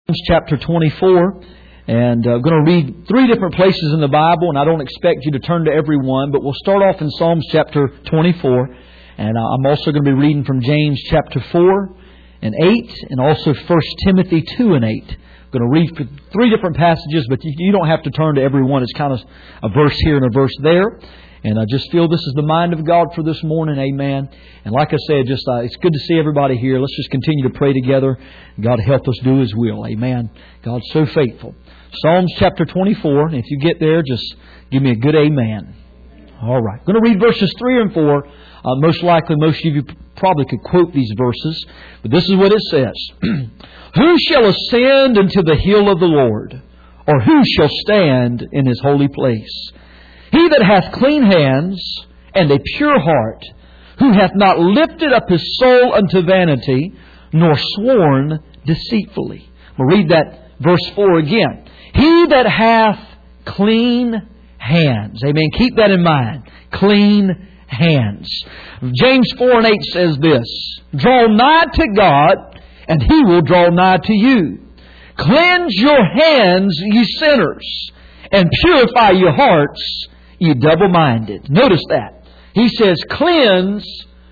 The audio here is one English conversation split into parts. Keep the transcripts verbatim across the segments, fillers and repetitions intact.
Chapter twenty-four, and I'm uh, going to read three different places in the Bible, and I don't expect you to turn to every one, but we'll start off in Psalms chapter twenty-four, and uh, I'm also going to be reading from James chapter four and eight, and also First Timothy two and eight. I'm going to read for three different passages, but you, you don't have to turn to every one. It's kind of a verse here and a verse there. And I just feel this is the mind of God for this morning. Amen. And like I said, just uh, it's good to see everybody here. Let's just continue to pray together. God help us do His will. Amen. God's so faithful. Psalms chapter twenty-four. And if you get there, just give me a good amen. All right. I'm going to read verses three and four. Uh, most likely, most of you probably could quote these verses. But this is what it says. Who shall ascend into the hill of the Lord? Or who shall stand in His holy place? He that hath clean hands and a pure heart, who hath not lifted up his soul unto vanity, nor sworn deceitfully. We'll read that verse four again. He that hath clean hands. Amen. Keep that in mind. Clean hands. James four and eight says this. Draw nigh to God, and He will draw nigh to you. Cleanse your hands, ye sinners, and purify your hearts, ye double-minded. Notice that. He says, cleanse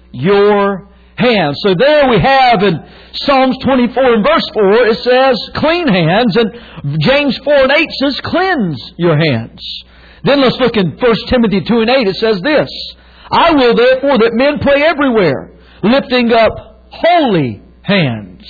your hands. So there we have in Psalms twenty-four and verse four, it says, clean hands. And James four and eight says, cleanse your hands. Then let's look in First Timothy two and eight. It says this, I will therefore that men pray everywhere, lifting up holy hands.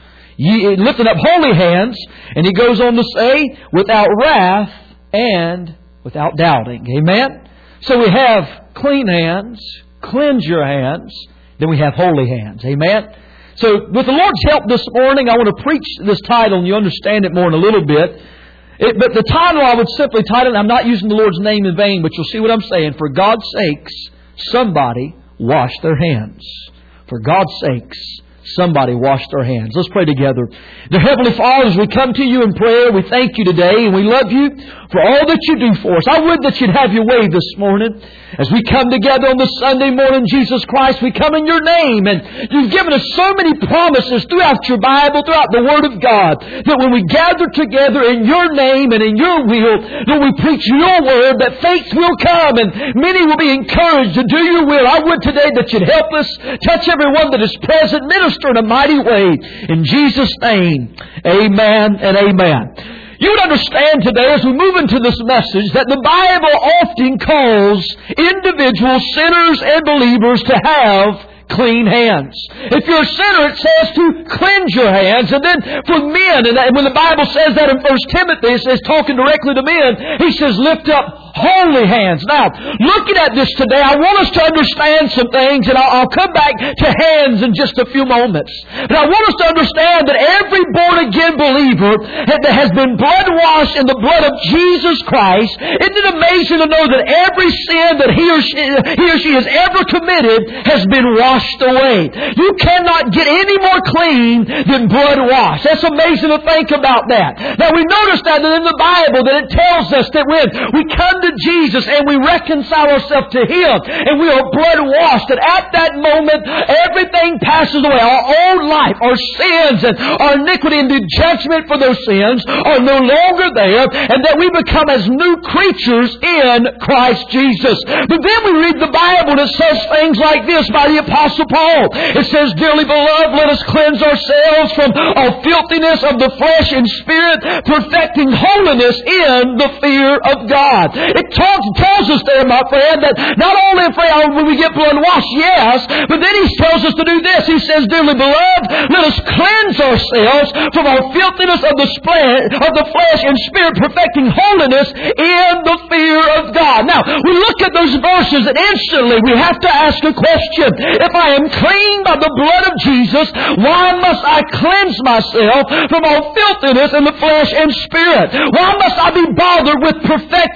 Ye, lifting up holy hands. And he goes on to say, without wrath and without doubting. Amen? So we have clean hands, cleanse your hands, then we have holy hands. Amen? So with the Lord's help this morning, I want to preach this title, and you understand it more in a little bit. It, but the title I would simply title, and I'm not using the Lord's name in vain, but you'll see what I'm saying. For God's sakes, somebody wash their hands. For God's sakes, somebody wash their hands. Let's pray together. Dear Heavenly Father, as we come to You in prayer, we thank You today and we love You for all that You do for us. I would that You'd have Your way this morning. As we come together on this Sunday morning, Jesus Christ, we come in Your name, and You've given us so many promises throughout Your Bible, throughout the Word of God, that when we gather together in Your name and in Your will, that we preach Your Word, that faith will come and many will be encouraged to do Your will. I would today that You'd help us, touch everyone that is present, minister in a mighty way. In Jesus' name, amen and amen. You would understand today as we move into this message that the Bible often calls individual sinners and believers to have clean hands. If you're a sinner, it says to cleanse your hands. And then for men, and when the Bible says that in First Timothy, it says talking directly to men, he says lift up holy hands. Now, looking at this today, I want us to understand some things, and I'll, I'll come back to hands in just a few moments. But I want us to understand that every born-again believer that has been blood-washed in the blood of Jesus Christ, isn't it amazing to know that every sin that he or she, he or she has ever committed has been washed away. You cannot get any more clean than blood washed. That's amazing to think about that. Now we notice that in the Bible that it tells us that when we come to Jesus and we reconcile ourselves to Him and we are blood washed, that at that moment everything passes away. Our old life, our sins and our iniquity and the judgment for those sins are no longer there, and that we become as new creatures in Christ Jesus. But then we read the Bible and it says things like this by the Apostle Paul. It says, dearly beloved, let us cleanse ourselves from all filthiness of the flesh and spirit, perfecting holiness in the fear of God. It talks, tells us there, my friend, that not only when we get blood washed, yes, but then he tells us to do this. He says, dearly beloved, let us cleanse ourselves from all filthiness of the, spl- of the flesh and spirit, perfecting holiness in the fear of God. Now, we look at those verses and instantly we have to ask a question. If I am clean by the blood of Jesus, why must I cleanse myself from all filthiness in the flesh and spirit? Why must I be bothered with perfecting holiness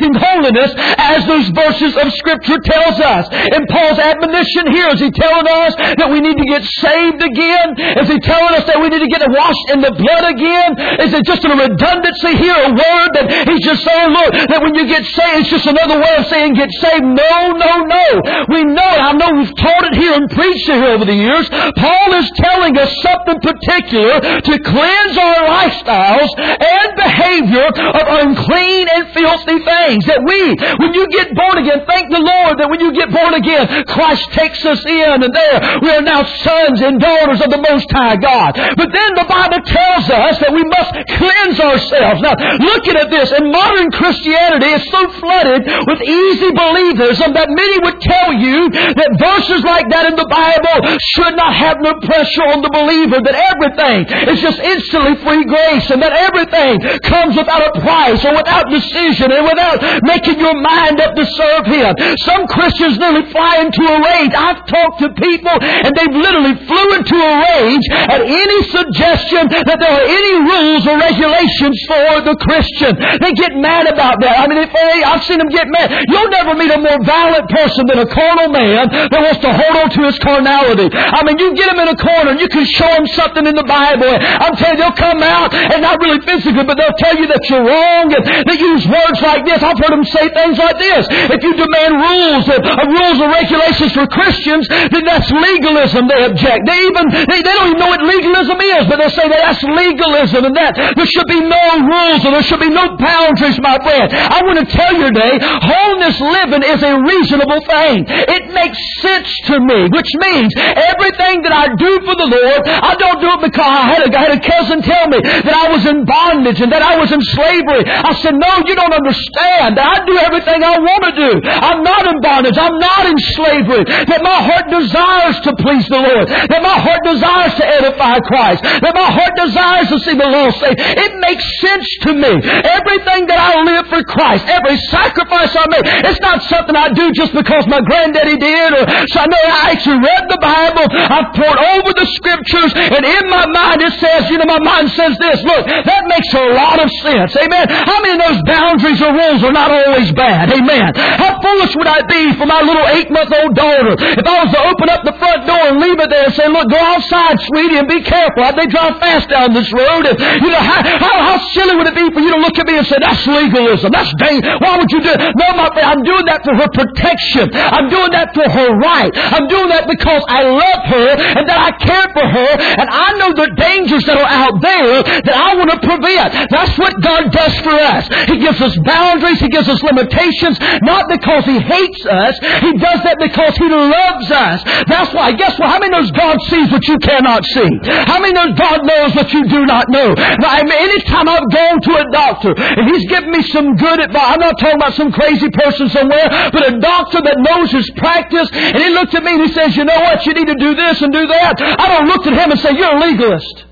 holiness as those verses of Scripture tells us. And Paul's admonition here, is he telling us that we need to get saved again? Is he telling us that we need to get washed in the blood again? Is it just a redundancy here, a word that he's just saying, look, that when you get saved, it's just another way of saying get saved? No, no, no. We know, I know we've taught it here and preached it here over the years. Paul is telling us something particular to cleanse our lifestyles and behavior of unclean and filthy things. That we, when you get born again, thank the Lord that when you get born again, Christ takes us in, and there we are now sons and daughters of the Most High God. But then the Bible tells us that we must cleanse ourselves. Now, looking at this, in modern Christianity is so flooded with easy believism that many would tell you that verses like that in the Bible should not have no pressure on the believer, that everything is just instantly free grace, and that everything comes without a price or without decision and without making your mind up to serve Him. Some Christians nearly fly into a rage. I've talked to people and they've literally flew into a rage at any suggestion that there are any rules or regulations for the Christian. They get mad about that. I mean, if they, I've seen them get mad. You'll never meet a more violent person than a carnal man that wants to hold on to his carnality. I mean, you get them in a corner and you can show them something in the Bible. I'm telling you, they'll come out, and not really physically, but they'll tell you that you're wrong, and they use words like this. I've heard them say things like this. If you demand rules, uh, rules or regulations for Christians, then that's legalism. They object. They even they, they don't even know what legalism is, but they say that that's legalism, and that there should be no rules and there should be no boundaries, my friend. I want to tell you today, holiness living is a reasonable thing. It makes sense to me, which means everything that I do for the Lord, I don't do it because I had a, I had a cousin tell me that I was in bondage and that I was in slavery. I said, no, you don't understand. I do everything I want to do. I'm not in bondage. I'm not in slavery. That my heart desires to please the Lord. That my heart desires to edify Christ. That my heart desires to see the Lord saved. It makes sense to me. Everything that I live for Christ, every sacrifice I make, it's not something I do just because my granddaddy did, or so I know I actually read the Bible. I've poured over the Scriptures, and in my mind it says, you know, my mind says this. Look, that makes a lot of sense. Amen. How many of those boundaries or rules are not always bad? Amen. How foolish would I be for my little eight-month-old daughter if I was to open up the front door and leave it there and say, look, go outside, sweetie, and be careful. They drive fast down this road. And, you know, how, how, how silly would it be for you to look at me and say, that's legalism. That's dangerous. Why would you do it? No, my friend, I'm doing that for her protection. I'm doing that for her right. I'm doing that because I love her and that I care for her, and I know the dangers that are out there that I want to prevent. That's what God does for us. He gives us boundaries. He gives us limitations, not because He hates us. He does that because He loves us. That's why. Guess what? How many knows God sees what you cannot see? How many knows God knows what you do not know? Now, I mean, anytime I've gone to a doctor and he's given me some good advice, I'm not talking about some crazy person somewhere, but a doctor that knows his practice, and he looks at me and he says, you know what, you need to do this and do that. I don't look at him and say, you're a legalist.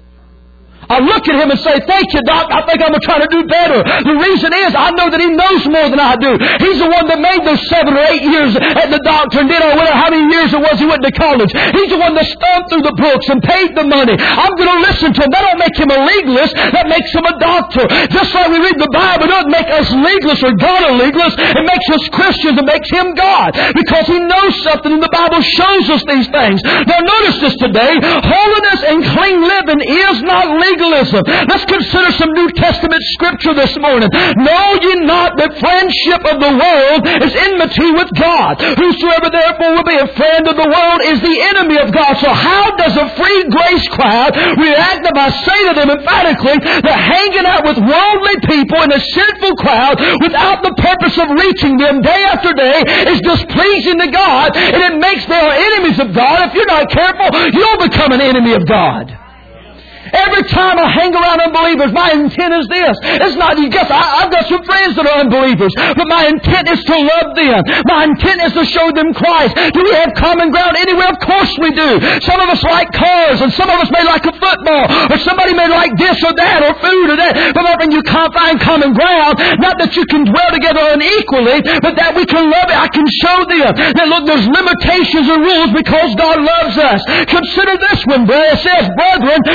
I look at him and say, thank you, Doc. I think I'm going to try to do better. The reason is I know that He knows more than I do. He's the one that made those seven or eight years at the doctor and did or whatever, how many years it was he went to college. He's the one that thumbed through the books and paid the money. I'm going to listen to him. That don't make him a legalist. That makes him a doctor. Just like we read the Bible, it doesn't make us legalists or God a legalist. It makes us Christians. It makes Him God. Because He knows something and the Bible shows us these things. Now notice this today. Holiness and clean living is not legal. Let's consider some New Testament Scripture this morning. Know ye not that friendship of the world is enmity with God? Whosoever therefore will be a friend of the world is the enemy of God. So how does a free grace crowd react if I say to them emphatically that hanging out with worldly people in a sinful crowd without the purpose of reaching them day after day is displeasing to God, and it makes them enemies of God? If you're not careful, you'll become an enemy of God. Every time I hang around unbelievers, my intent is this. It's not, you guess, I, I've got some friends that are unbelievers, but my intent is to love them. My intent is to show them Christ. Do we have common ground anywhere? Of course we do. Some of us like cars, and some of us may like a football, or somebody may like this or that, or food or that. But when you can't find common ground, not that you can dwell together unequally, but that we can love it. I can show them that, look, there's limitations and rules because God loves us. Consider this one, brother. It says, brethren, we are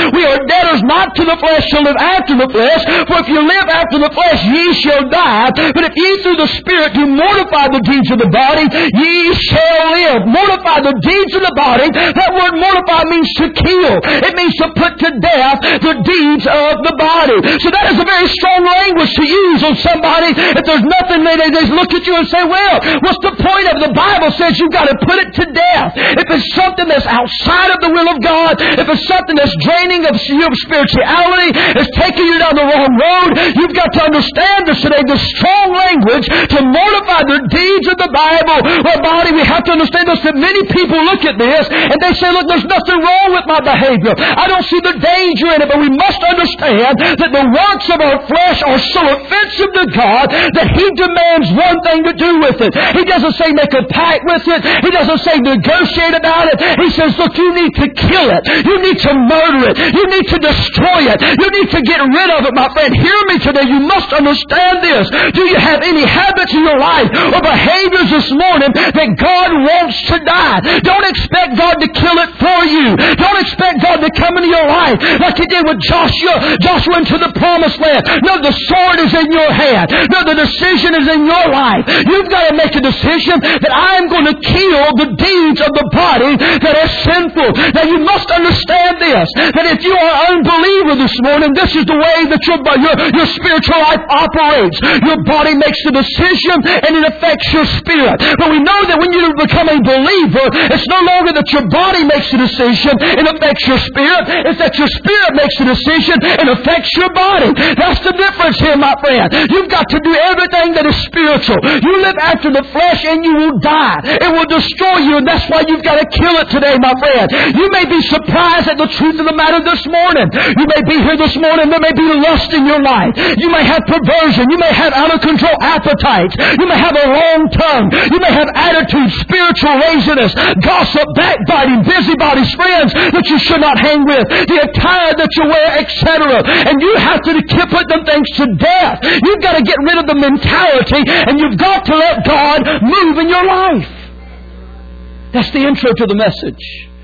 are debtors not to the flesh shall live after the flesh. For if you live after the flesh, ye shall die. But if ye through the Spirit do mortify the deeds of the body, ye shall live. Mortify the deeds of the body. That word mortify means to kill. It means to put to death the deeds of the body. So that is a very strong language to use on somebody. If there's nothing, they, they just look at you and say, well, what's the point of it? The Bible says you've got to put it to death. If it's something that's outside of the will of God, if it's something that's draining of your spirituality, it's taking you down the wrong road, you've got to understand this today, the strong language to mortify the deeds of the Bible. Well, body, we have to understand this, that many people look at this and they say, look, there's nothing wrong with my behavior. I don't see the danger in it, but we must understand that the works of our flesh are so offensive to God that He demands one thing to do with it. He doesn't say make a pact with it. He doesn't say negotiate about it. He says, look, you need to kill it. You need to murder it. You need to destroy it. You need to get rid of it, my friend. Hear me today. You must understand this. Do you have any habits in your life or behaviors this morning that God wants to die? Don't expect God to kill it for you. Don't expect God to come into your life like He did with Joshua. Joshua into the promised land. No, the sword is in your hand. No, the decision is in your life. You've got to make a decision that I'm going to kill the deeds of the body that are sinful. Now you must understand this, that if you are an unbeliever this morning, this is the way that your, your, your spiritual life operates. Your body makes the decision and it affects your spirit. But we know that when you become a believer, it's no longer that your body makes the decision and affects your spirit. It's that your spirit makes the decision and affects your body. That's the difference here, my friend. You've got to do everything that is spiritual. You live after the flesh and you will die. It will destroy you, and that's why you've got to kill it today, my friend. You may be surprised at the truth of the matter this morning. You may be here this morning. There may be lust in your life. You may have perversion. You may have out-of-control appetites. You may have a long tongue. You may have attitudes, spiritual laziness, gossip, backbiting, busybodies, friends that you should not hang with, the attire that you wear, et cetera. And you have to put them things to death. You've got to get rid of the mentality, and you've got to let God move in your life. That's the intro to the message.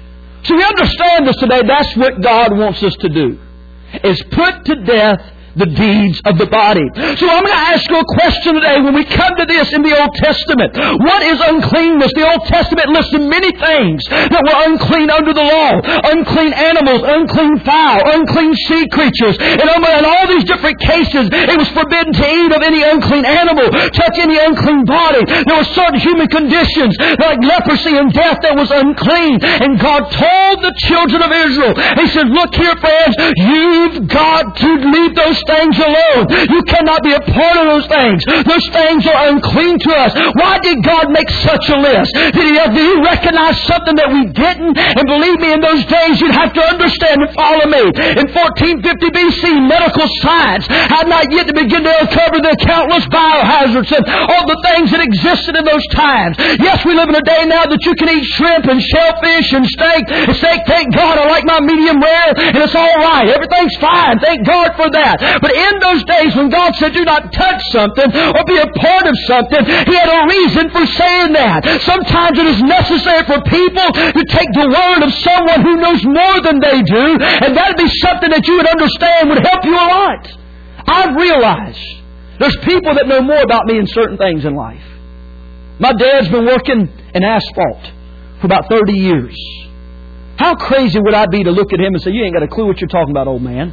So we understand this today. That's what God wants us to do, is put to death the deeds of the body. So I'm going to ask you a question today when we come to this in the Old Testament. What is uncleanness? The Old Testament listed many things that were unclean under the law. Unclean animals, unclean fowl, unclean sea creatures. And in all these different cases, it was forbidden to eat of any unclean animal, touch any unclean body. There were certain human conditions like leprosy and death that was unclean. And God told the children of Israel, He said, look here, friends, you've got to leave those things alone. You cannot be a part of those things. Those things are unclean to us. Why did God make such a list? Did He, did he recognize something that we didn't? And believe me, in those days you'd have to understand and follow me. In fourteen fifty B C, medical science had not yet to begin to uncover the countless biohazards and all the things that existed in those times. Yes, we live in a day now that you can eat shrimp and shellfish and steak. And steak, thank God, I like my medium rare, and it's all right. Everything's fine. Thank God for that. But in those days when God said do not touch something or be a part of something, He had a reason for saying that. Sometimes it is necessary for people to take the word of someone who knows more than they do, and that would be something that you would understand would help you a lot. I've realized there's people that know more about me in certain things in life. My dad's been working in asphalt for about thirty years. How crazy would I be to look at him and say, you ain't got a clue what you're talking about, old man?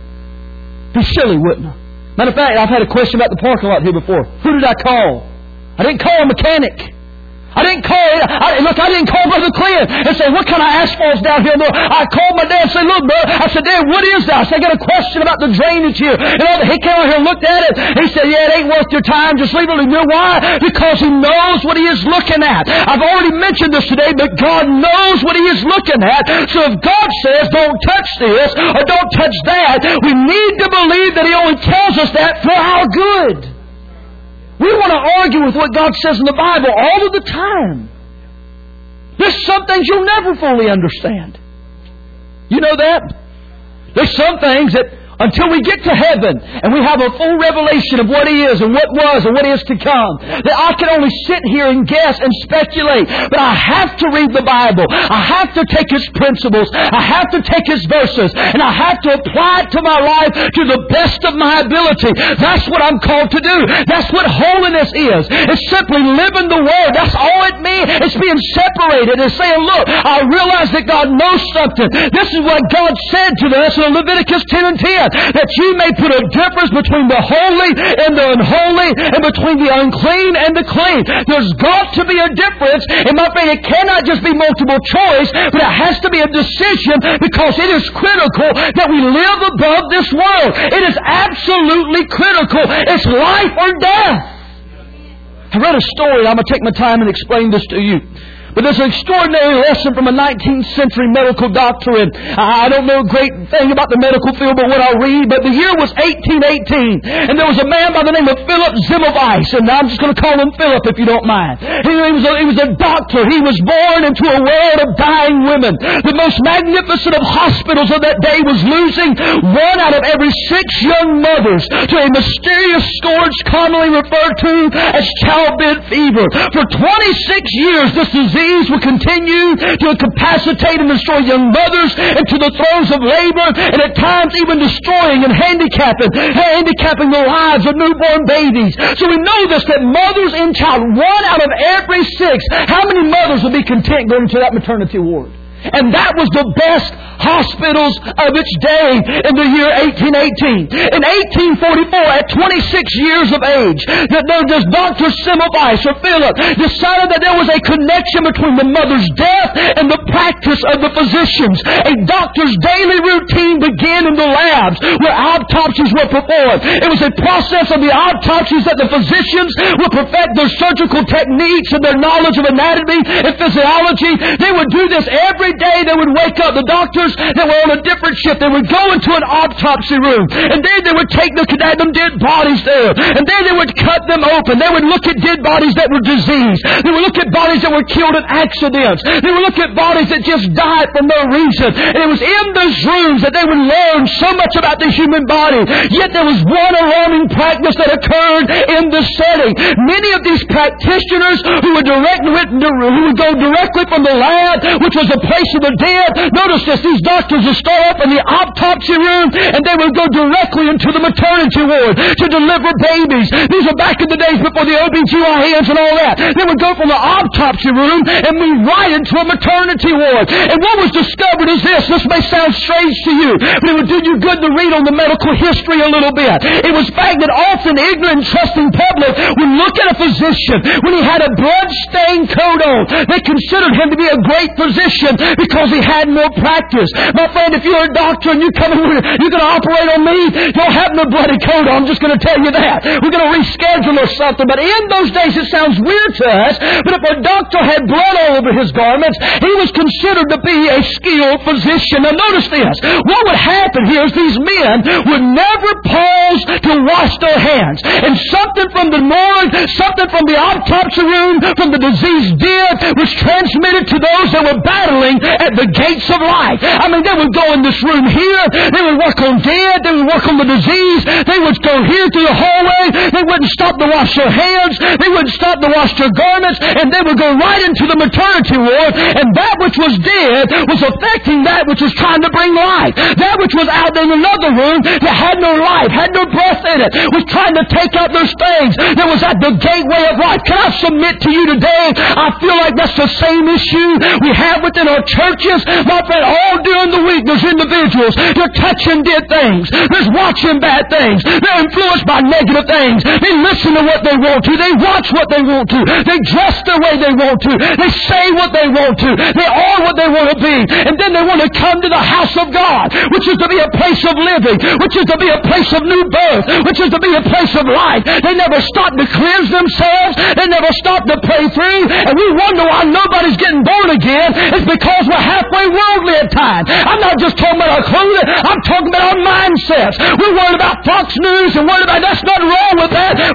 Be silly, wouldn't I? Matter of fact, I've had a question about the parking lot here before. Who did I call? I didn't call a mechanic. I didn't call, I, look, I didn't call Brother Clint and say, what kind of asphalt's down here? I called my dad and said, look, bro, I said, Dad, what is that? I said, I got a question about the drainage here. And all the, he came over here and looked at it. He said, yeah, it ain't worth your time. Just leave it. You know why? Because He knows what He is looking at. I've already mentioned this today, but God knows what He is looking at. So if God says, don't touch this or don't touch that, we need to believe that He only tells us that for our good. We want to argue with what God says in the Bible all of the time. There's some things you'll never fully understand. You know that? There's some things that until we get to heaven and we have a full revelation of what He is and what was and what is to come, that I can only sit here and guess and speculate. But I have to read the Bible. I have to take its principles. I have to take its verses. And I have to apply it to my life to the best of my ability. That's what I'm called to do. That's what holiness is. It's simply living the Word. That's all it means. It's being separated and saying, look, I realize that God knows something. This is what God said to us in Leviticus ten and ten. That you may put a difference between the holy and the unholy, and between the unclean and the clean. There's got to be a difference. And my friend, it cannot just be multiple choice, but it has to be a decision, because it is critical that we live above this world. It is absolutely critical. It's life or death. I read a story. I'm going to take my time and explain this to you. But there's an extraordinary lesson from a nineteenth century medical doctor. And I don't know a great thing about the medical field, but what I read. But the year was eighteen eighteen. And there was a man by the name of Philip Semmelweis. And I'm just going to call him Philip if you don't mind. He was a, he was a doctor. He was born into a world of dying women. The most magnificent of hospitals of that day was losing one out of every six young mothers to a mysterious scourge commonly referred to as childbed fever. For twenty-six years, this disease will continue to incapacitate and destroy young mothers into the throes of labor, and at times even destroying and handicapping, handicapping the lives of newborn babies. So we know this, that mothers in child, one out of every six, how many mothers would be content going to that maternity ward? And that was the best hospitals of its day in the year eighteen eighteen. In eighteen forty-four, at twenty-six years of age, that this Doctor Semmelweis, or Philip, decided that there was a connection between the mother's death and the practice of the physicians. A doctor's daily routine began in the labs where autopsies were performed. It was a process of the autopsies that the physicians would perfect their surgical techniques and their knowledge of anatomy and physiology. They would do this every day. They would wake up. The doctors that were on a different shift, they would go into an autopsy room, and then they would take the them dead bodies there, and then they would cut them open. They would look at dead bodies that were diseased. They would look at bodies that were killed in accidents. They would look at bodies that just died for no reason. And it was in those rooms that they would learn so much about the human body. Yet there was one alarming practice that occurred in this setting. Many of these practitioners who would direct, who would go directly from the lab, which was a place of the dead. Notice this, these doctors would start up in the autopsy room, and they would go directly into the maternity ward to deliver babies. These are back in the days before the O B G Y Ns and all that. They would go from the autopsy room and move right into a maternity ward. And what was discovered is this. This may sound strange to you, but it would do you good to read on the medical history a little bit. It was fact that often ignorant and trusting public would look at a physician when he had a blood-stained coat on. They considered him to be a great physician because he had more practice. My friend, if you're a doctor and you come in, you're going to operate on me, don't have no bloody coat on. I'm just going to tell you that. We're going to reschedule or something. But in those days, it sounds weird to us, but if a doctor had blood all over his garments, he was considered to be a skilled physician. Now notice this. What would happen here is these men would never pause to wash their hands. And something from the morgue, something from the autopsy room, from the diseased dead, was transmitted to those that were battling at the gates of life. I mean, they would go in this room here, they would work on dead, they would work on the disease, they would go here through the hallway, they wouldn't stop to wash their hands, they wouldn't stop to wash their garments, and they would go right into the maternity ward, and that which was dead was affecting that which was trying to bring life. That which was out in another room that had no life, had no breath in it, was trying to take out those things that was at the gateway of life. Can I submit to you today, I feel like that's the same issue we have within our churches. My friend, all during the week there's individuals, they're touching dead things, they're watching bad things, they're influenced by negative things, they listen to what they want to, they watch what they want to, they dress the way they want to, they say what they want to, they are what they want to be, and then they want to come to the house of God, which is to be a place of living, which is to be a place of new birth, which is to be a place of life. They never stop to cleanse themselves, they never stop to pray through, and we wonder why nobody's getting born again. It's because we're halfway worldly at times. I'm not just talking about our clothing, I'm talking about our mindsets. We're worried about Fox News and worried about, that's not wrong with that, but here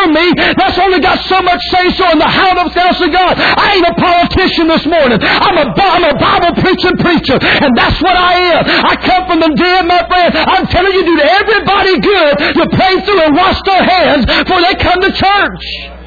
on me that's only got so much say-so in the house of God. I ain't a politician this morning. I'm a, I'm a Bible-preaching preacher, and that's what I am. I come from the dead, my friend. I'm telling you, do to everybody good to pray through and wash their hands before they come to church.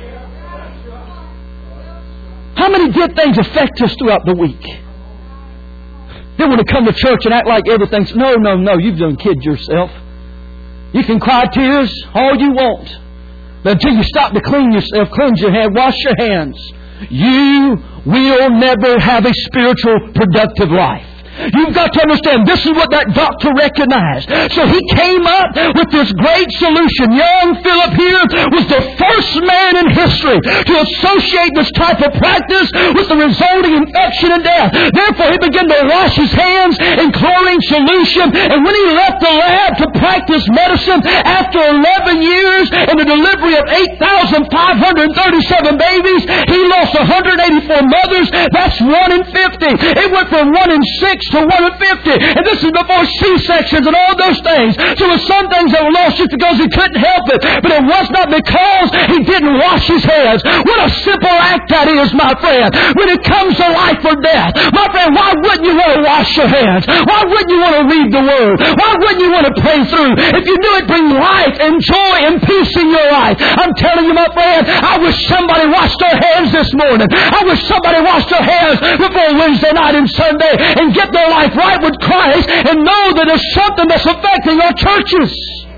How many good things affect us throughout the week? They want to come to church and act like everything's... No, no, no. You've done kid yourself. You can cry tears all you want. But until you stop to clean yourself, cleanse your hand, wash your hands, you will never have a spiritual, productive life. You've got to understand, this is what that doctor recognized. So he came up with this great solution. Young Philip here was the first man in history to associate this type of practice with the resulting infection and death. Therefore, he began to wash his hands in chlorine solution. And when he left the lab to practice medicine, after eleven years and the delivery of eight thousand five hundred thirty-seven babies, he lost one hundred eighty-four mothers. That's one in fifty. It went from one in six to one in fifty. And this is before C-sections and all those things. So there were some things that were lost just because he couldn't help it. But it was not because he didn't wash his hands. What a simple act that is, my friend. When it comes to life or death. My friend, why wouldn't you want to wash your hands? Why wouldn't you want to read the Word? Why wouldn't you want to pray through? If you knew it bring life and joy and peace in your life. I'm telling you, my friend, I wish somebody washed their hands this morning. I wish somebody washed their hands before Wednesday night and Sunday and get their life right with Christ and know that there's something that's affecting our churches.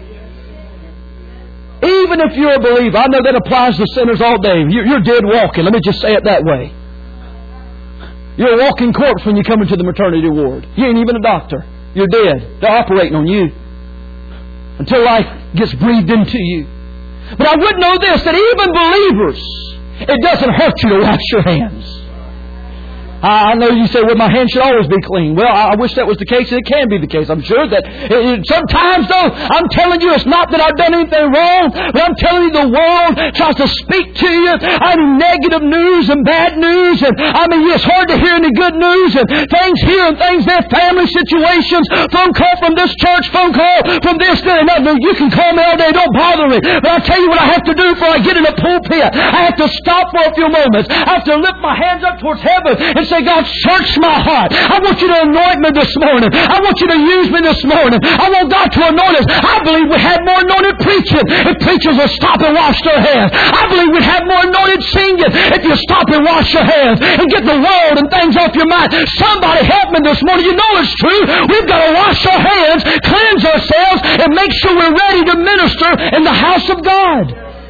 Even if you're a believer, I know that applies to sinners all day. You're dead walking. Let me just say it that way. You're a walking corpse when you come into the maternity ward. You ain't even a doctor. You're dead. They're operating on you until life gets breathed into you. But I would know this, that even believers, it doesn't hurt you to wash your hands. I know you say, well, my hands should always be clean. Well, I wish that was the case, and it can be the case. I'm sure that it, sometimes, though, I'm telling you, it's not that I've done anything wrong, but I'm telling you the world tries to speak to you. I mean, negative news and bad news, and I mean, it's hard to hear any good news, and things here and things there, family situations, phone call from this church, phone call from this, and another. You can call me all day, don't bother me. But I'll tell you what I have to do before I get in a pulpit. I have to stop for a few moments. I have to lift my hands up towards heaven and say, God, search my heart. I want you to anoint me this morning. I want you to use me this morning. I want God to anoint us. I believe we had more anointed preaching if preachers would stop and wash their hands. I believe we'd have more anointed singing if you stop and wash your hands and get the world and things off your mind. Somebody help me this morning. You know it's true. We've got to wash our hands, cleanse ourselves, and make sure we're ready to minister in the house of God.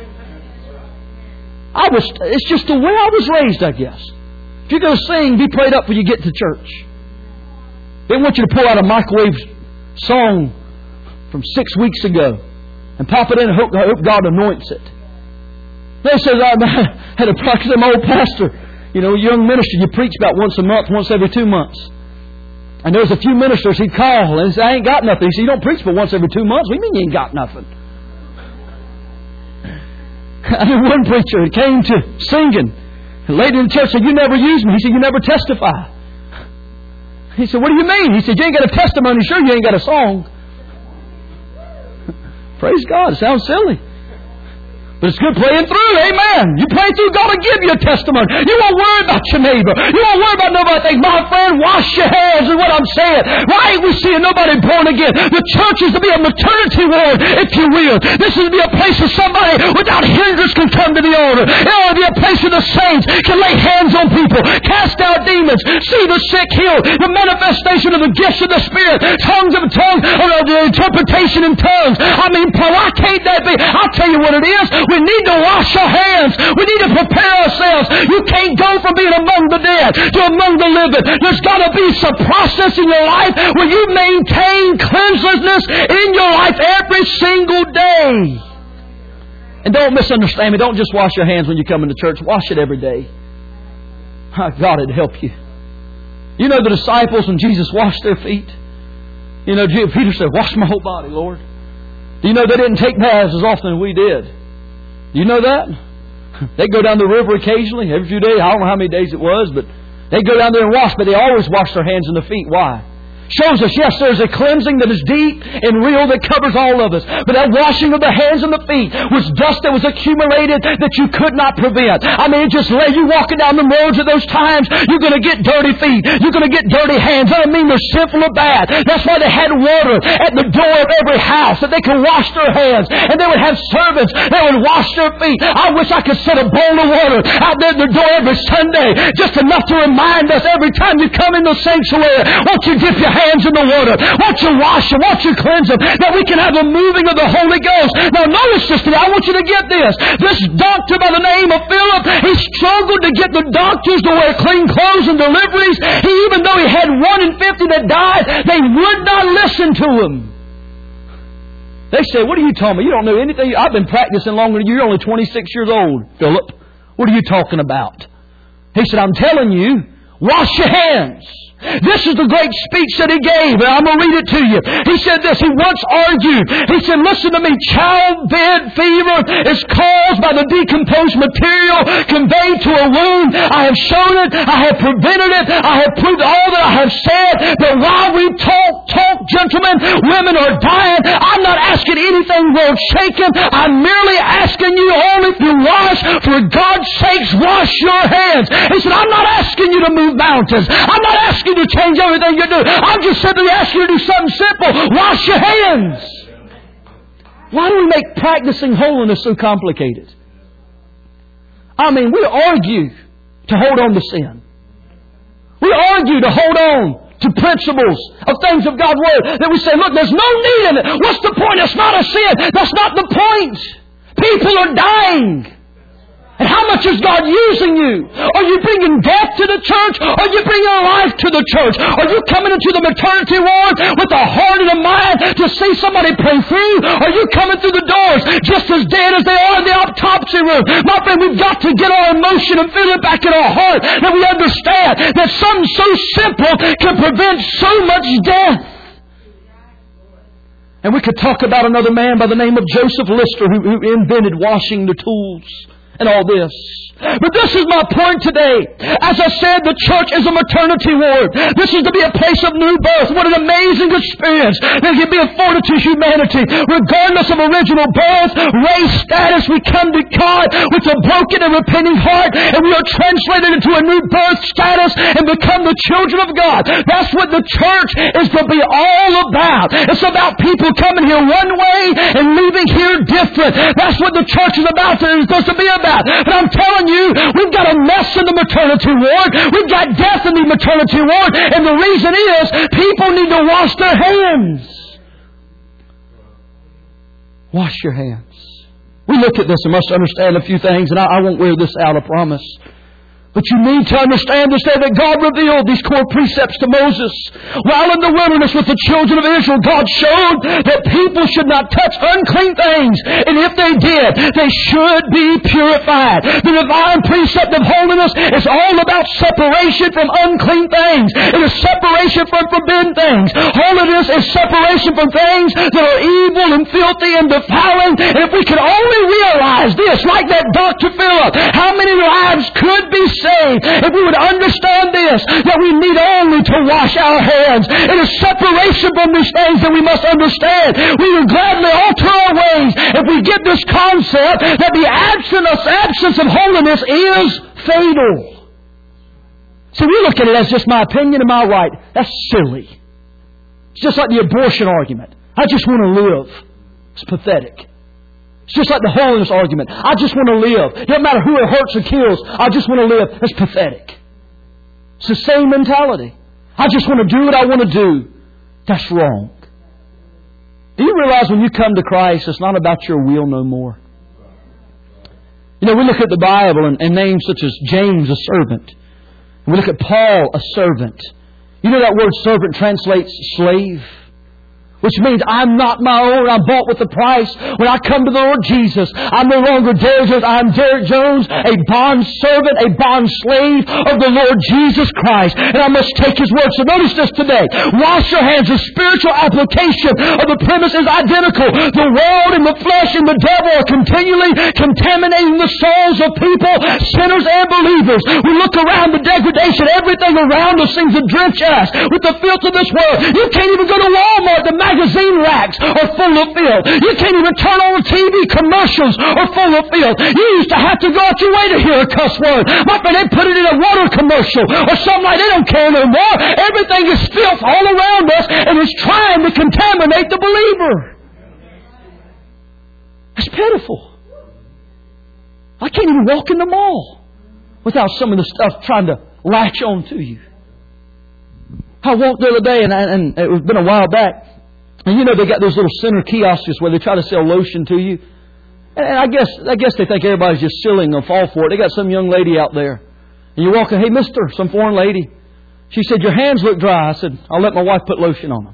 I was, it's just the way I was raised, I guess. If you're going to sing, be prayed up when you get to church. They want you to pull out a microwave song from six weeks ago and pop it in and hope, hope God anoints it. They said, I had a some old pastor, you know, young minister, you preach about once a month, once every two months. And there was a few ministers he'd call and say, I ain't got nothing. He said, you don't preach but once every two months. What do you mean you ain't got nothing? I knew one preacher that came to singing. The lady in the church said, you never use me. He said, you never testify. He said, what do you mean? He said, you ain't got a testimony. Sure, you ain't got a song. Praise God. It sounds silly. But it's good praying through. Amen. You pray through, God will give you a testimony. You won't worry about your neighbor. You won't worry about nobody thinking, my friend, wash your hands is what I'm saying. Why ain't we seeing nobody born again? The church is to be a maternity ward, if you will. This is to be a place where somebody without hindrance can come to the altar. It ought to be a place where the saints can lay hands on people, cast out demons, see the sick healed, the manifestation of the gifts of the Spirit, tongues of tongues, or the interpretation in tongues. I mean, why can't that be? I'll tell you what it is. We need to wash our hands. We need to prepare ourselves. You can't go from being among the dead to among the living. There's got to be some process in your life where you maintain cleanliness in your life every single day. And don't misunderstand me. Don't just wash your hands when you come into church. Wash it every day. God, it'd help you. You know the disciples, when Jesus washed their feet, you know, Peter said, wash my whole body, Lord. Do you know they didn't take baths as often as we did? Do you know that? They go down the river occasionally, every few days. I don't know how many days it was, but they go down there and wash, but they always wash their hands and their feet. Why? shows us, yes, there's a cleansing that is deep and real that covers all of us. But that washing of the hands and the feet was dust that was accumulated that you could not prevent. I mean, it just lay you walking down the roads at those times. You're going to get dirty feet. You're going to get dirty hands. I don't mean they're sinful or bad. That's why they had water at the door of every house that they could wash their hands. And they would have servants that would wash their feet. I wish I could set a bowl of water out there at the door every Sunday, just enough to remind us every time you come in the sanctuary, won't you dip your hands in the water? Won't you wash them? Won't you cleanse them? That we can have a moving of the Holy Ghost. Now notice this today. I want you to get this. This doctor by the name of Philip, he struggled to get the doctors to wear clean clothes and deliveries. He, even though he had one in fifty that died, they would not listen to him. They said, what are you talking about? You don't know anything. I've been practicing longer than you. You're only twenty-six years old, Philip. What are you talking about? He said, I'm telling you, wash your hands. This is the great speech that he gave, and I'm going to read it to you. He said this. He once argued. He said, listen to me. Childbed fever is caused by the decomposed material conveyed to a wound. I have shown it. I have prevented it. I have proved all that I have said. But while we talk, talk, gentlemen, women are dying. I'm not asking anything world shaken. I'm merely asking you only to wash. For God's sakes, wash your hands. He said, I'm not asking you to move mountains. I'm not asking to change everything you do. I'm just simply asking you to do something simple. Wash your hands. Why do we make practicing holiness so complicated? I mean, we argue to hold on to sin. We argue to hold on to principles of things of God's Word that we say, look, there's no need in it. What's the point? It's not a sin. That's not the point. People are dying. And how much is God using you? Are you bringing death to the church? Are you bringing life to the church? Are you coming into the maternity ward with a heart and a mind to see somebody pray through? Are you coming through the doors just as dead as they are in the autopsy room? My friend, we've got to get our emotion and feel it back in our heart that we understand that something so simple can prevent so much death. And we could talk about another man by the name of Joseph Lister who, who invented washing the tools and all this. But this is my point today. As I said, the church is a maternity ward. This is to be a place of new birth. What an amazing experience that can be afforded to humanity. Regardless of original birth, race, status, we come to God with a broken and repenting heart, and we are translated into a new birth status and become the children of God. That's what the church is to be all about. It's about people coming here one way and leaving here different. That's what the church is about. It's supposed to be about. But I'm telling you, we've got a mess in the maternity ward. We've got death in the maternity ward. And the reason is, people need to wash their hands. Wash your hands. We look at this and must understand a few things, and I, I won't wear this out, I promise. But you need to understand this day that God revealed these core precepts to Moses. While in the wilderness with the children of Israel, God showed that people should not touch unclean things. And if they did, they should be purified. The divine precept of holiness is all about separation from unclean things. It is separation from forbidden things. Holiness is separation from things that are evil and filthy and defiling. And if we could only realize this, like that Doctor Philip, how many lives could be saved if we would understand this, that we need only to wash our hands. It is separation from these things that we must understand. We would gladly alter our ways if we get this concept that the absence, absence of holiness is fatal. See, we look at it as just my opinion and my right. That's silly. It's just like the abortion argument. I just want to live. It's pathetic. It's just like the holiness argument. I just want to live. It doesn't matter who it hurts or kills. I just want to live. That's pathetic. It's the same mentality. I just want to do what I want to do. That's wrong. Do you realize when you come to Christ, it's not about your will no more? You know, we look at the Bible and, and names such as James, a servant. And we look at Paul, a servant. You know that word servant translates slave. Which means I'm not my own. I'm bought with a price. When I come to the Lord Jesus, I'm no longer Derek Jones. I'm Derek Jones, a bond servant, a bond slave of the Lord Jesus Christ. And I must take His word. So notice this today. Wash your hands. The spiritual application of the premise is identical. The world and the flesh and the devil are continually contaminating the souls of people, sinners and believers. We look around, the degradation, everything around us seems to drench us with the filth of this world. You can't even go to Walmart. The magazine racks are full of filth. You can't even turn on the T V. Commercials are full of filth. You used to have to go out your way to hear a cuss word. My friend, they put it in a water commercial or something like that. They don't care no more. Everything is filth all around us and is trying to contaminate the believer. It's pitiful. I can't even walk in the mall without some of the stuff trying to latch on to you. I walked the other day, and, and it was been a while back. And you know they got those little center kiosks where they try to sell lotion to you. And I guess I guess they think everybody's just silly and they'll fall for it. They got some young lady out there. And you're walking, hey, mister, some foreign lady. She said, your hands look dry. I said, I'll let my wife put lotion on them.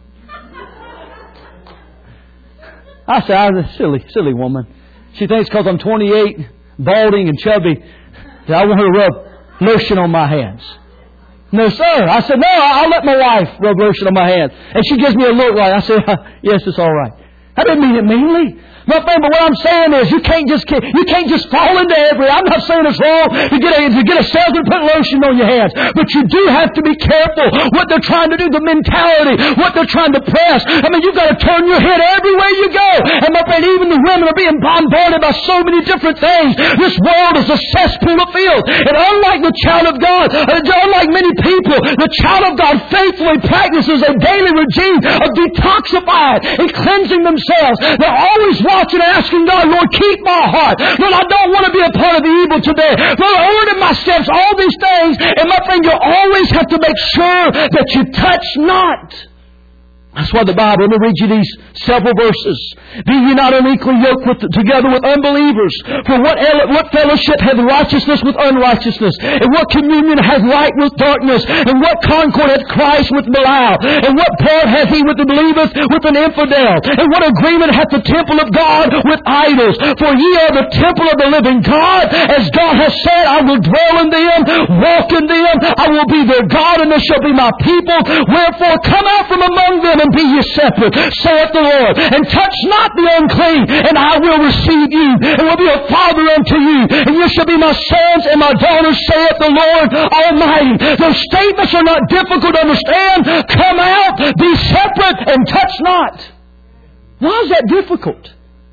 I said, I was a silly, silly woman. She thinks because I'm twenty-eight, balding and chubby, that I want her to rub lotion on my hands. No, sir. I said, no, I'll let my wife rub lotion on my hands. And she gives me a look like, I said, yes, it's all right. I didn't mean it meanly. My friend, but what I'm saying is you can't just you can't just fall into every. I'm not saying it's wrong to get a to get a salesman to put lotion on your hands, but you do have to be careful what they're trying to do, the mentality, what they're trying to press. I mean, you've got to turn your head everywhere you go. And my friend, even the women are being bombarded by so many different things. This world is a cesspool of filth. And unlike the child of God, unlike many people, the child of God faithfully practices a daily regime of detoxifying and cleansing themselves. They're always watching and asking God, Lord, keep my heart. Lord, I don't want to be a part of the evil today. Lord, order my steps, all these things. And my friend, you always have to make sure that you touch not. That's why the Bible, let me read you these several verses. Be ye not unequally yoked with, together with unbelievers. For what, what fellowship hath righteousness with unrighteousness? And what communion hath light with darkness? And what concord hath Christ with Belial? And what part hath he with the believers with an infidel? And what agreement hath the temple of God with idols? For ye are the temple of the living God. As God has said, I will dwell in them, walk in them. I will be their God, and they shall be my people. Wherefore come out from among them, and be ye separate, saith the Lord, and touch not the unclean, and I will receive you, and will be a father unto you, and you shall be my sons and my daughters, saith the Lord Almighty. Those statements are not difficult to understand. Come out, be separate, and touch not. Why is that difficult?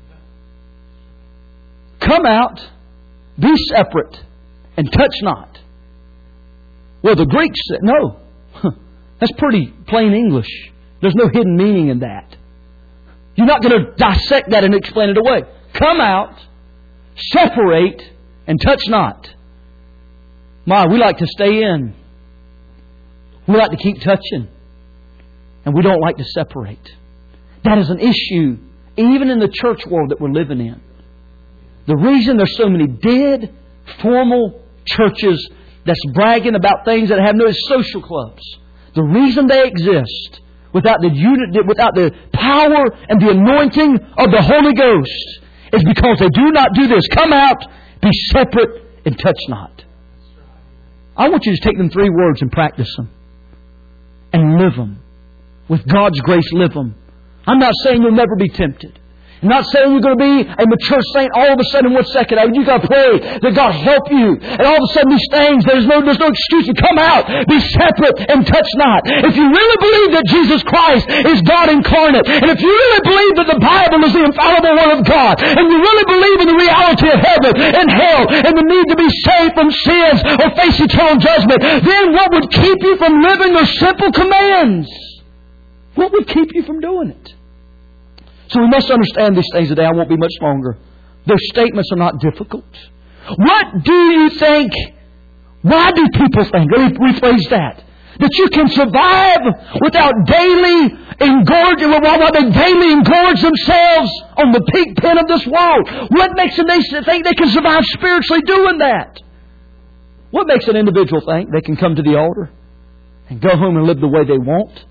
Come out, be separate, and touch not. Well, the Greeks said, no. That's pretty plain English. There's no hidden meaning in that. You're not going to dissect that and explain it away. Come out, separate, and touch not. My, we like to stay in. We like to keep touching. And we don't like to separate. That is an issue even in the church world that we're living in. The reason there's so many dead, formal churches that's bragging about things that have no social clubs. The reason they exist without the unity, without the power and the anointing of the Holy Ghost is because they do not do this. Come out, be separate, and touch not. I want you to take them three words and practice them. And live them. With God's grace, live them. I'm not saying you'll never be tempted. I'm not saying you're going to be a mature saint all of a sudden in one second. I mean, you've got to pray that God help you. And all of a sudden these things, there's no, there's no excuse to come out, be separate, and touch not. If you really believe that Jesus Christ is God incarnate, and if you really believe that the Bible is the infallible Word of God, and you really believe in the reality of heaven and hell, and the need to be saved from sins or face eternal judgment, then what would keep you from living those simple commands? What would keep you from doing it? So we must understand these things today. I won't be much longer. Those statements are not difficult. What do you think? Why do people think? Let me rephrase that. That you can survive without daily engorging, while they daily engorge themselves on the pig pen of this world. What makes them think they can survive spiritually doing that? What makes an individual think they can come to the altar and go home and live the way they want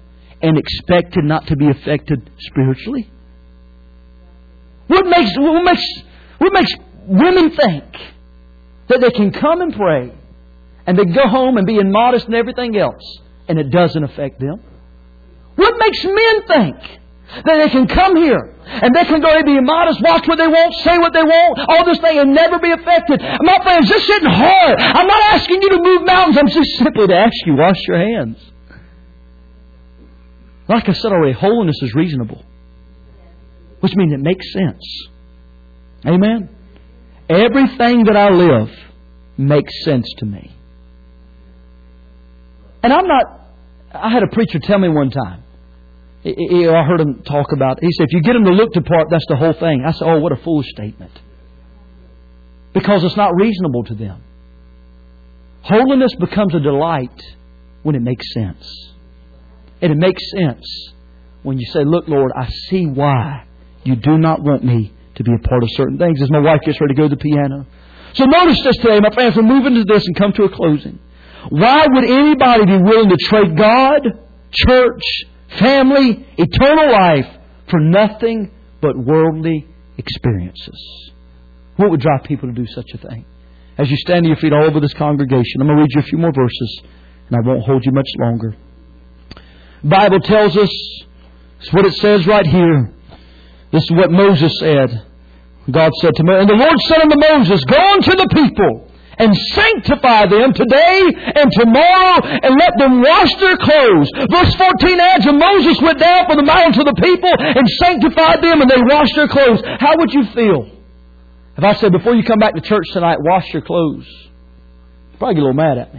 and expected not to be affected spiritually? What makes, what makes, what makes women think that they can come and pray and they go home and be immodest and everything else and it doesn't affect them? What makes men think that they can come here and they can go and be immodest, watch what they want, say what they want, all this thing, and never be affected? My friends, this isn't hard. I'm not asking you to move mountains. I'm just simply to ask you, wash your hands. Like I said already, holiness is reasonable, which means it makes sense. Amen? Everything that I live makes sense to me. And I'm not... I had a preacher tell me one time. I heard him talk about... He said, if you get them to look the part, that's the whole thing. I said, oh, what a foolish statement. Because it's not reasonable to them. Holiness becomes a delight when it makes sense. And it makes sense when you say, look, Lord, I see why you do not want me to be a part of certain things. As my wife gets ready to go to the piano. So notice this today, my friends, we're moving to this and come to a closing. Why would anybody be willing to trade God, church, family, eternal life for nothing but worldly experiences? What would drive people to do such a thing? As you stand to your feet all over this congregation, I'm going to read you a few more verses and I won't hold you much longer. The Bible tells us, it's what it says right here. This is what Moses said. God said to Moses, and the Lord said unto Moses, go unto the people and sanctify them today and tomorrow and let them wash their clothes. Verse fourteen adds, and Moses went down from the mountain to the people and sanctified them and they washed their clothes. How would you feel if I said, before you come back to church tonight, wash your clothes? You'd probably get a little mad at me.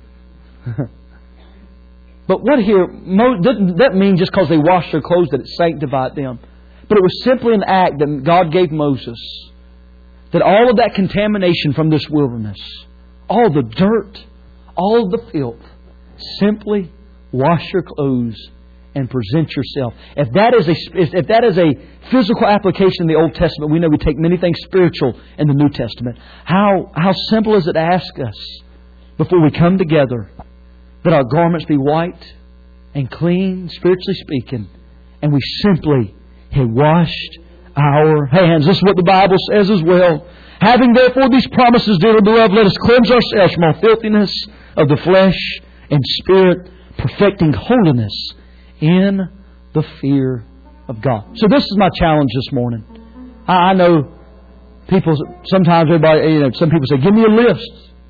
But what here, doesn't that mean just because they washed their clothes that it sanctified them? But it was simply an act that God gave Moses. That all of that contamination from this wilderness, all the dirt, all of the filth, simply wash your clothes and present yourself. If that is a if that is a physical application in the Old Testament, we know we take many things spiritual in the New Testament. How how simple is it to ask us before we come together that our garments be white and clean, spiritually speaking, and we simply have washed our hands. This is what the Bible says as well. Having therefore these promises, dearly beloved, let us cleanse ourselves from all filthiness of the flesh and spirit, perfecting holiness in the fear of God. So this is my challenge this morning. I know people, sometimes everybody, you know, some people say, give me a list.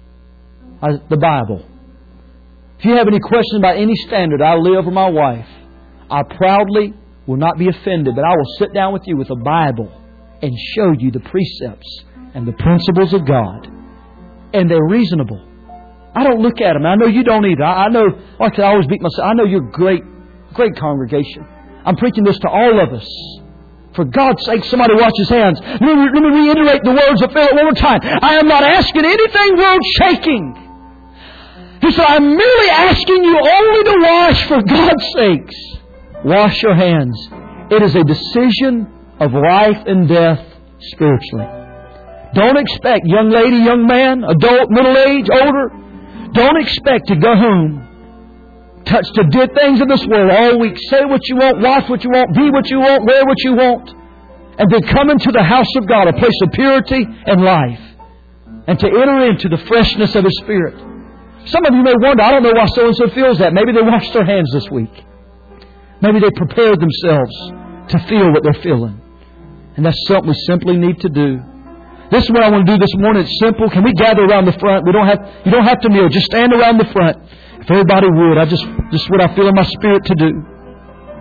I, the Bible. If you have any questions about any standard I live or my wife, I proudly will not be offended, but I will sit down with you with a Bible and show you the precepts and the principles of God. And they're reasonable. I don't look at them. I know you don't either. I know, like I always beat myself, I know you're a great, great congregation. I'm preaching this to all of us. For God's sake, somebody watch his hands. Let me, let me reiterate the words of Philip one more time. I am not asking anything world shaking. He said, I'm merely asking you only to wash for God's sakes. Wash your hands. It is a decision of life and death spiritually. Don't expect, young lady, young man, adult, middle age, older, don't expect to go home, touch to do things in this world all week, say what you want, watch what you want, be what you want, wear what you want, and then come into the house of God, a place of purity and life, and to enter into the freshness of His Spirit. Some of you may wonder, I don't know why so-and-so feels that. Maybe they washed their hands this week. Maybe they prepared themselves to feel what they're feeling. And that's something we simply need to do. This is what I want to do this morning. It's simple. Can we gather around the front? We don't have, you don't have to kneel. Just stand around the front. If everybody would, I just, just what I feel in my spirit to do.